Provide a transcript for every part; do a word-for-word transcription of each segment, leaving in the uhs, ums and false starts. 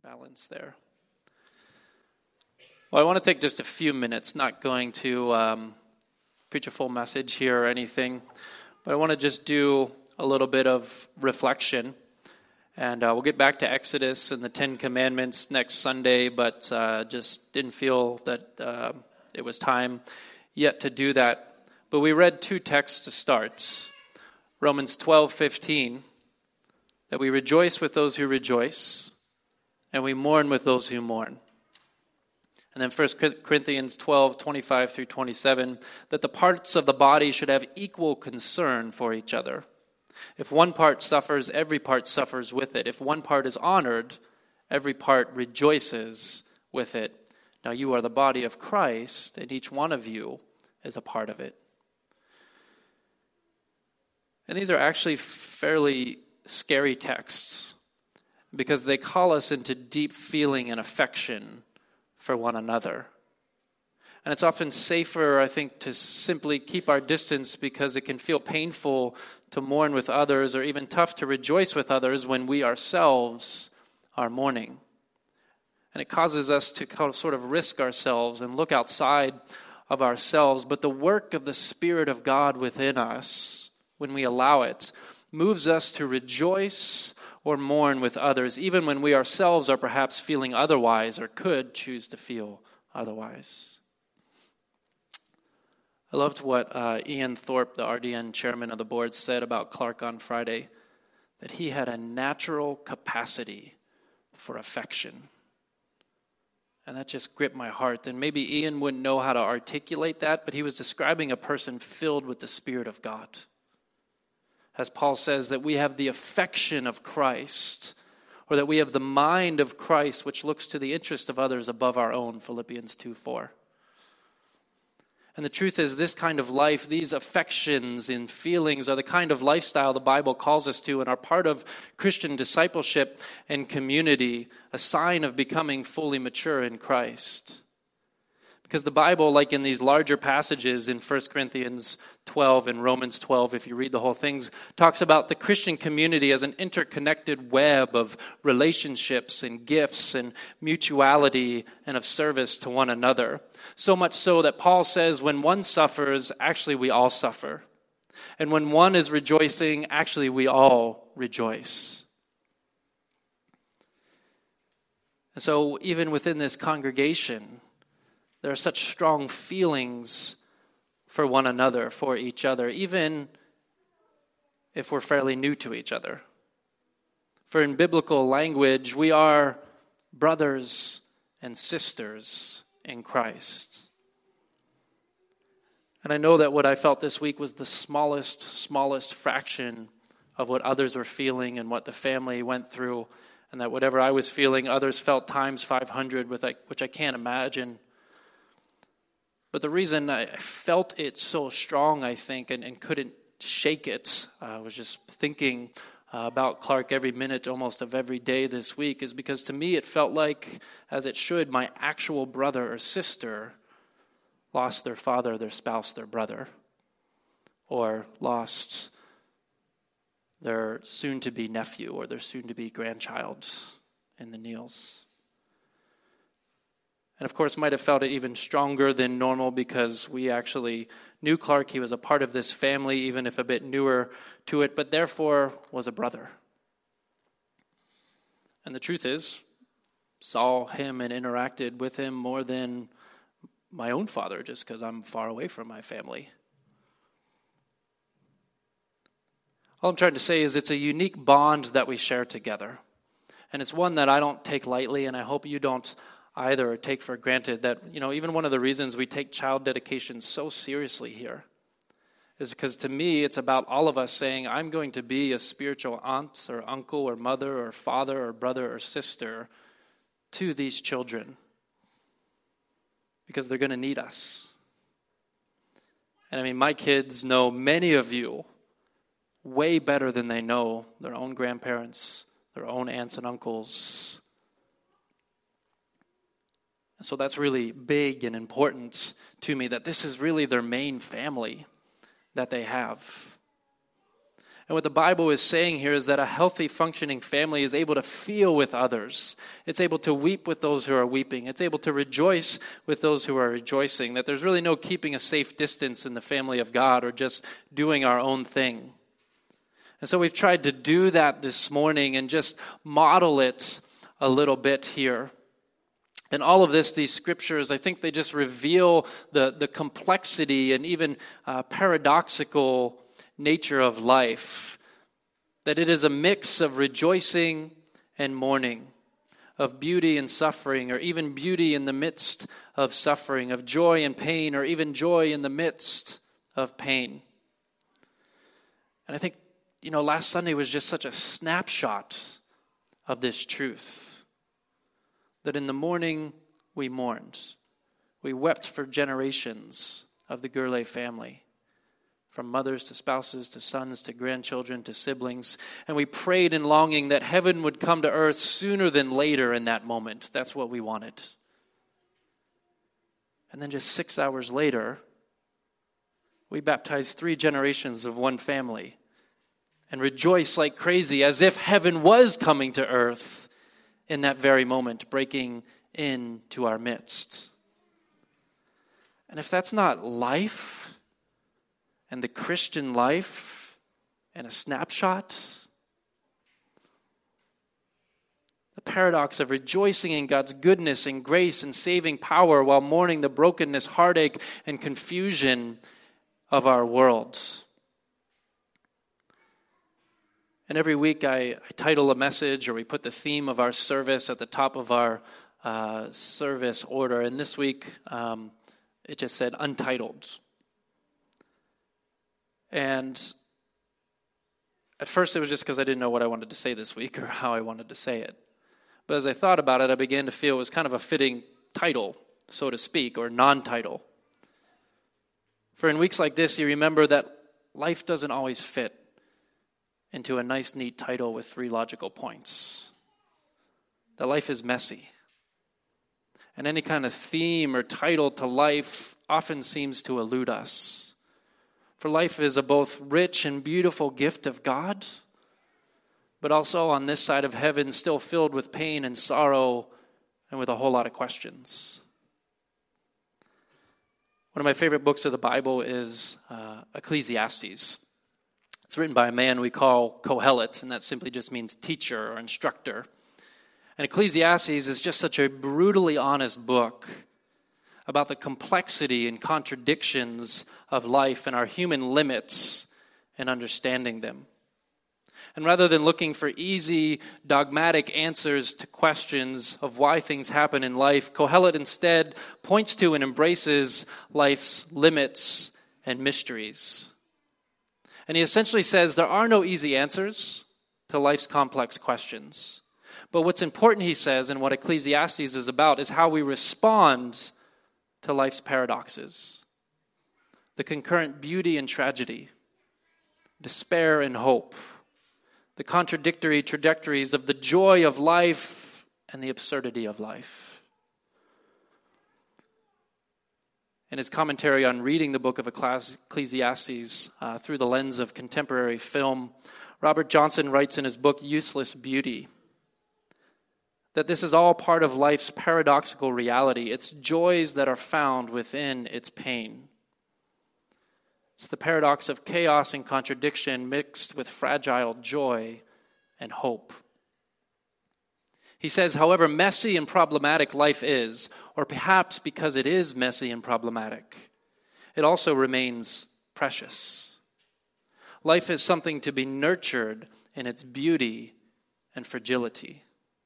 balance there. Well, I want to take just a few minutes, not going to um, preach a full message here or anything, but I want to just do a little bit of reflection. And uh, we'll get back to Exodus and the Ten Commandments next Sunday, but uh, just didn't feel that uh, it was time yet to do that. But we read two texts to start. Romans twelve fifteen, that we rejoice with those who rejoice, and we mourn with those who mourn. And then First Corinthians twelve twenty-five through twenty-seven, that the parts of the body should have equal concern for each other. If one part suffers, every part suffers with it. If one part is honored, every part rejoices with it. Now you are the body of Christ, and each one of you is a part of it. And these are actually fairly scary texts because they call us into deep feeling and affection for one another. And it's often safer, I think, to simply keep our distance because it can feel painful to mourn with others or even tough to rejoice with others when we ourselves are mourning. And it causes us to kind of sort of risk ourselves and look outside of ourselves. But the work of the Spirit of God within us, when we allow it, moves us to rejoice or mourn with others, even when we ourselves are perhaps feeling otherwise or could choose to feel otherwise. I loved what uh, Ian Thorpe, the R D N chairman of the board, said about Clark on Friday, that he had a natural capacity for affection. And that just gripped my heart. And maybe Ian wouldn't know how to articulate that, but he was describing a person filled with the Spirit of God. As Paul says, that we have the affection of Christ, or that we have the mind of Christ, which looks to the interest of others above our own, Philippians two four. And the truth is, this kind of life, these affections and feelings are the kind of lifestyle the Bible calls us to and are part of Christian discipleship and community, a sign of becoming fully mature in Christ. Because the Bible, like in these larger passages in First Corinthians twelve and Romans twelve, if you read the whole things, talks about the Christian community as an interconnected web of relationships and gifts and mutuality and of service to one another. So much so that Paul says when one suffers, actually we all suffer. And when one is rejoicing, actually we all rejoice. And so even within this congregation, there are such strong feelings for one another, for each other, even if we're fairly new to each other. For in biblical language, we are brothers and sisters in Christ. And I know that what I felt this week was the smallest, smallest fraction of what others were feeling and what the family went through, and that whatever I was feeling, others felt times five hundred, with which I can't imagine. But the reason I felt it so strong, I think, and, and couldn't shake it, I uh, was just thinking uh, about Clark every minute almost of every day this week, is because to me it felt like, as it should, my actual brother or sister lost their father, their spouse, their brother, or lost their soon-to-be nephew or their soon-to-be grandchild in the Neils. And of course, might have felt it even stronger than normal because we actually knew Clark. He was a part of this family, even if a bit newer to it, but therefore was a brother. And the truth is, saw him and interacted with him more than my own father, just because I'm far away from my family. All I'm trying to say is it's a unique bond that we share together. And it's one that I don't take lightly, and I hope you don't either, or take for granted. That, you know, even one of the reasons we take child dedication so seriously here is because to me it's about all of us saying, I'm going to be a spiritual aunt or uncle or mother or father or brother or sister to these children because they're going to need us. And I mean, my kids know many of you way better than they know their own grandparents, their own aunts and uncles. So that's really big and important to me, that this is really their main family that they have. And what the Bible is saying here is that a healthy, functioning family is able to feel with others. It's able to weep with those who are weeping. It's able to rejoice with those who are rejoicing. That there's really no keeping a safe distance in the family of God or just doing our own thing. And so we've tried to do that this morning and just model it a little bit here. And all of this, these scriptures, I think they just reveal the, the complexity and even uh, paradoxical nature of life. That it is a mix of rejoicing and mourning, of beauty and suffering, or even beauty in the midst of suffering, of joy and pain, or even joy in the midst of pain. And I think, you know, last Sunday was just such a snapshot of this truth. That in the morning we mourned. We wept for generations of the Gurley family. From mothers to spouses to sons to grandchildren to siblings. And we prayed in longing that heaven would come to earth sooner than later in that moment. That's what we wanted. And then just six hours later, we baptized three generations of one family. And rejoiced like crazy as if heaven was coming to earth in that very moment, breaking into our midst. And if that's not life and the Christian life and a snapshot, the paradox of rejoicing in God's goodness and grace and saving power while mourning the brokenness, heartache, and confusion of our world. And every week I, I title a message, or we put the theme of our service at the top of our uh, service order. And this week um, it just said Untitled. And at first it was just because I didn't know what I wanted to say this week or how I wanted to say it. But as I thought about it, I began to feel it was kind of a fitting title, so to speak, or non-title. For in weeks like this, you remember that life doesn't always fit into a nice, neat title with three logical points. That life is messy. And any kind of theme or title to life often seems to elude us. For life is a both rich and beautiful gift of God, but also on this side of heaven still filled with pain and sorrow and with a whole lot of questions. One of my favorite books of the Bible is uh, Ecclesiastes. It's written by a man we call Kohelet, and that simply just means teacher or instructor. And Ecclesiastes is just such a brutally honest book about the complexity and contradictions of life and our human limits and understanding them. And rather than looking for easy, dogmatic answers to questions of why things happen in life, Kohelet instead points to and embraces life's limits and mysteries. And he essentially says there are no easy answers to life's complex questions. But what's important, he says, and what Ecclesiastes is about, is how we respond to life's paradoxes. The concurrent beauty and tragedy, despair and hope, the contradictory trajectories of the joy of life and the absurdity of life. In his commentary on reading the book of Ecclesiastes uh, through the lens of contemporary film, Robert Johnson writes in his book, Useless Beauty, that this is all part of life's paradoxical reality. It's joys that are found within its pain. It's the paradox of chaos and contradiction mixed with fragile joy and hope. He says, however messy and problematic life is, or perhaps because it is messy and problematic, it also remains precious. Life is something to be nurtured in its beauty and fragility.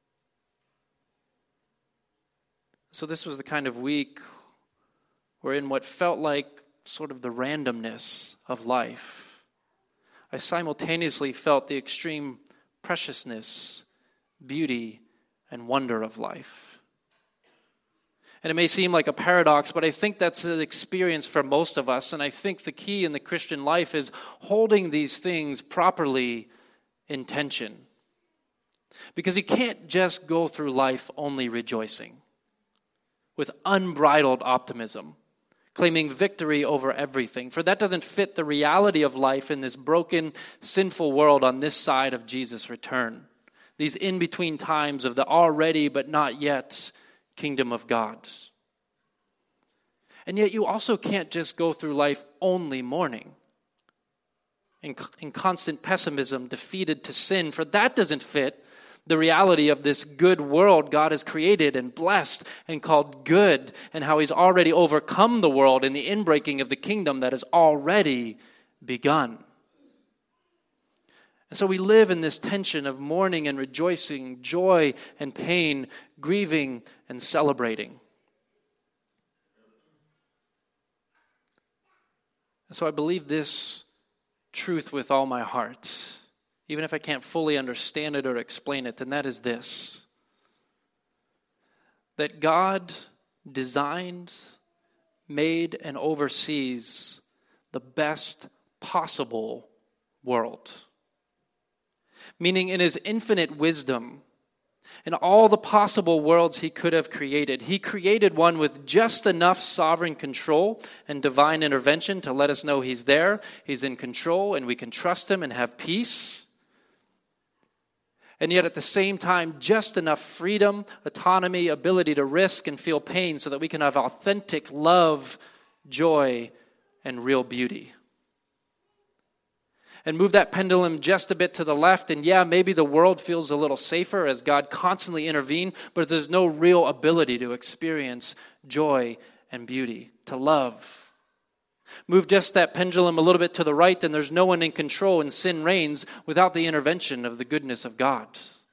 So this was the kind of week where, in what felt like sort of the randomness of life, I simultaneously felt the extreme preciousness, beauty, and wonder of life. And it may seem like a paradox, but I think that's an experience for most of us. And I think the key in the Christian life is holding these things properly in tension. Because you can't just go through life only rejoicing with unbridled optimism, claiming victory over everything. For that doesn't fit the reality of life in this broken, sinful world on this side of Jesus' return. These in-between times of the already but not yet kingdom of God. And yet you also can't just go through life only mourning, in, in constant pessimism, defeated to sin, for that doesn't fit the reality of this good world God has created and blessed and called good, and how he's already overcome the world in the inbreaking of the kingdom that has already begun. And so we live in this tension of mourning and rejoicing, joy and pain, grieving and celebrating. And so I believe this truth with all my heart, even if I can't fully understand it or explain it, and that is this: that God designed, made, and oversees the best possible world. Meaning, in his infinite wisdom, in all the possible worlds he could have created, he created one with just enough sovereign control and divine intervention to let us know he's there, he's in control, and we can trust him and have peace. And yet at the same time, just enough freedom, autonomy, ability to risk and feel pain so that we can have authentic love, joy, and real beauty. And move that pendulum just a bit to the left, and yeah, maybe the world feels a little safer as God constantly intervenes, but there's no real ability to experience joy and beauty, to love. Move just that pendulum a little bit to the right, and there's no one in control, and sin reigns without the intervention of the goodness of God.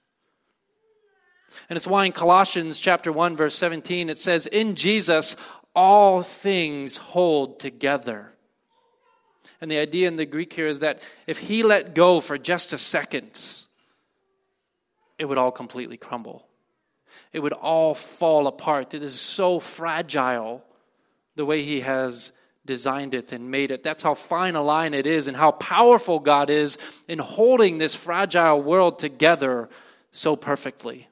And it's why in Colossians chapter one, verse seventeen, it says, "In Jesus, all things hold together." And the idea in the Greek here is that if he let go for just a second, it would all completely crumble. It would all fall apart. It is so fragile the way he has designed it and made it. That's how fine a line it is, and how powerful God is in holding this fragile world together so perfectly.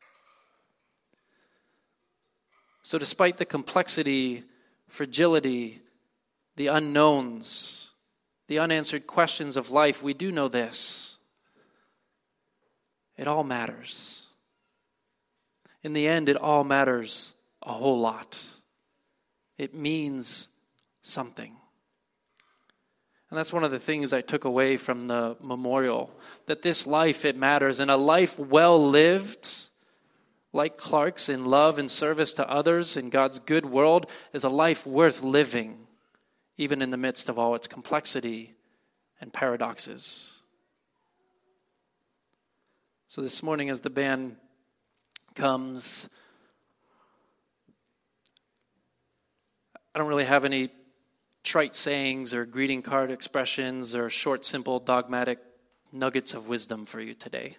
So despite the complexity, fragility, the unknowns, the unanswered questions of life, we do know this: it all matters. In the end, it all matters a whole lot. It means something. And that's one of the things I took away from the memorial, that this life, it matters, and a life well lived, like Clark's, in love and service to others in God's good world, is a life worth living, even in the midst of all its complexity and paradoxes. So this morning, as the band comes, I don't really have any trite sayings or greeting card expressions or short, simple, dogmatic nuggets of wisdom for you today.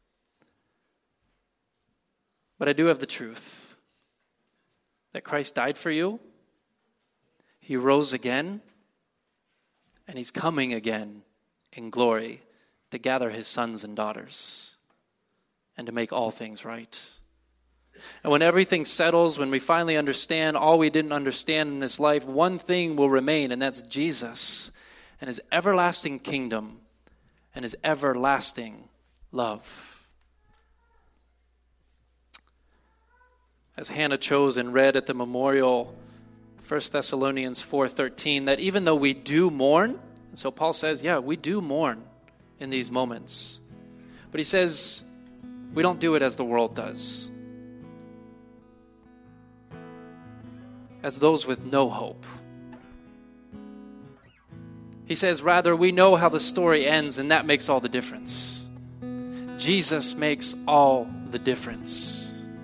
But I do have the truth that Christ died for you. He rose again, and he's coming again in glory to gather his sons and daughters and to make all things right. And when everything settles, when we finally understand all we didn't understand in this life, one thing will remain, and that's Jesus and his everlasting kingdom and his everlasting love. As Hannah chose and read at the memorial, First Thessalonians four thirteen, that even though we do mourn, and so Paul says, yeah, we do mourn in these moments. But he says, we don't do it as the world does. As those with no hope. He says, rather, we know how the story ends, and that makes all the difference. Jesus makes all the difference.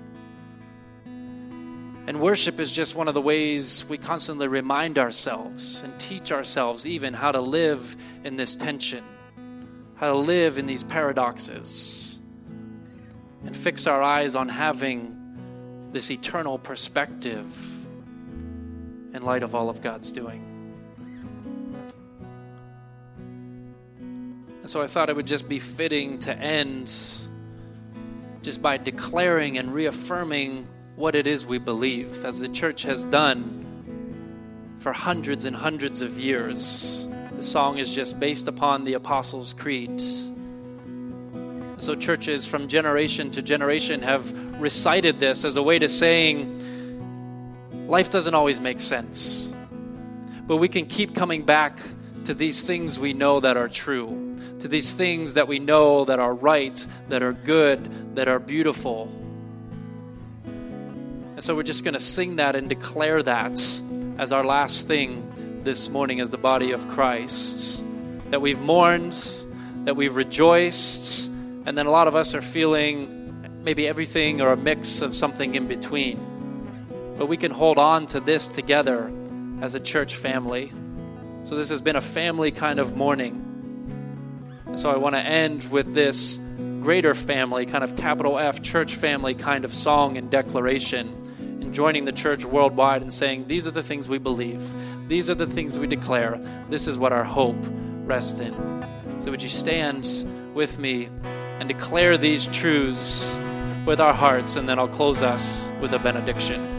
And worship is just one of the ways we constantly remind ourselves and teach ourselves even how to live in this tension, how to live in these paradoxes, and fix our eyes on having this eternal perspective in light of all of God's doing. And so I thought it would just be fitting to end just by declaring and reaffirming what it is we believe, as the church has done for hundreds and hundreds of years. The song is just based upon the Apostles' Creed. So churches from generation to generation have recited this as a way to saying, life doesn't always make sense, but we can keep coming back to these things we know that are true, to these things that we know that are right, that are good, that are beautiful. And so we're just going to sing that and declare that as our last thing this morning as the body of Christ. That we've mourned, that we've rejoiced, and then a lot of us are feeling maybe everything or a mix of something in between. But we can hold on to this together as a church family. So this has been a family kind of mourning. And so I want to end with this greater family, kind of capital F, church family kind of song and declaration, and joining the church worldwide and saying, these are the things we believe. These are the things we declare. This is what our hope rests in. So would you stand with me and declare these truths with our hearts, and then I'll close us with a benediction.